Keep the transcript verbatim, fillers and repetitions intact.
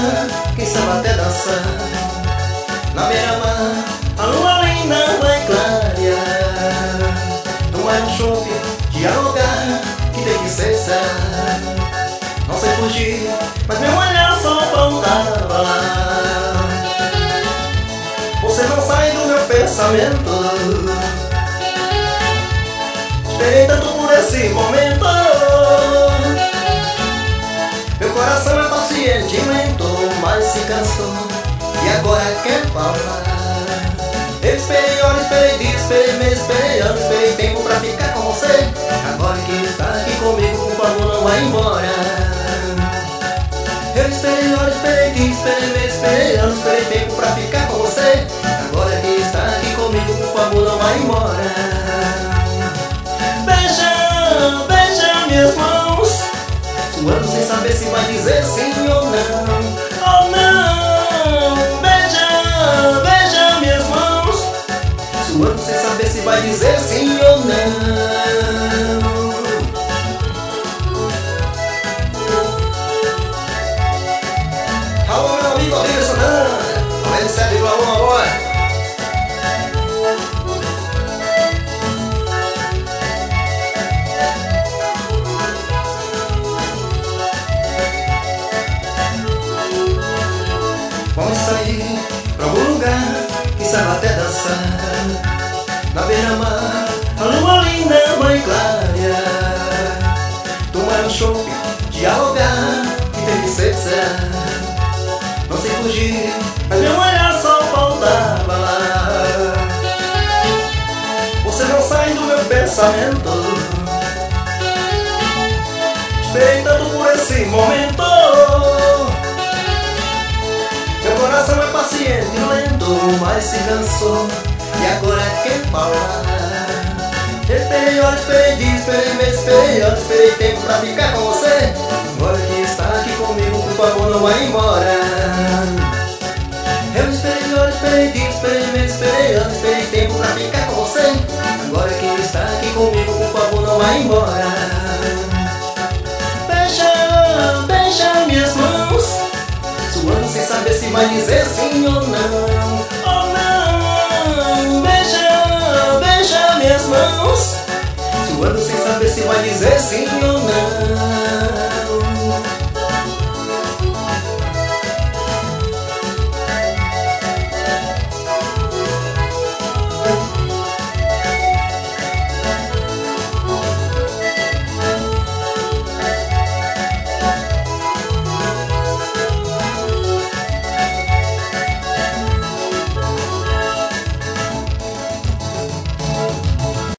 lugar, quem sabe até dançar. Na beira-mar, a lua linda vai clarear. Não é um shopping, dialogar, que tem que cessar. Não sei fugir, mas meu olhar só faltava lá. Você não sai do meu pensamento. Esperei tanto por esse momento. Meu coração é paciente e lento, mas se cansou e agora quer falar. Eu esperei horas, esperei dias, esperei meses, esperei anos, esperei tempo pra ficar com você. Agora que está aqui comigo, por favor, não vá embora. Eu esperei horas, esperei dias, esperei meses, esperei anos, esperei tempo pra ficar com você. Agora que está aqui comigo, por favor, não vá embora. Beija, beija minhas mãos, suando sem saber se vai dizer sim ou não. Oh não, beija, beija minhas mãos, suando sem saber se vai dizer sim ou não. Alô meu amigo Aldir Santana, noventa e sete vírgula um agora. Vamos sair pra algum lugar, quem sabe até dançar. Na beira-mar, a lua linda vai clarear. Tomar um chopp, dialogar, que tem que ser será. Não sei fugir, mas meu olhar só faltava lá. Você não sai do meu pensamento. Esperei tanto por esse momento. Meu coração é paciente e lento, mas se cansou e agora quer falar. Esperei horas, esperei dias, esperei meses, esperei anos, esperei tempo pra ficar com você. Agora que está aqui comigo, por favor, não vá embora. Eu esperei horas, esperei dias, esperei meses, esperei anos, esperei tempo pra ficar com você. Agora que está aqui comigo, por favor, não vá embora. Beija, beija minhas mãos, suando sem saber se vai dizer sim ou não. Oh não, beija, beija minhas mãos, suando sem saber se vai dizer sim ou não.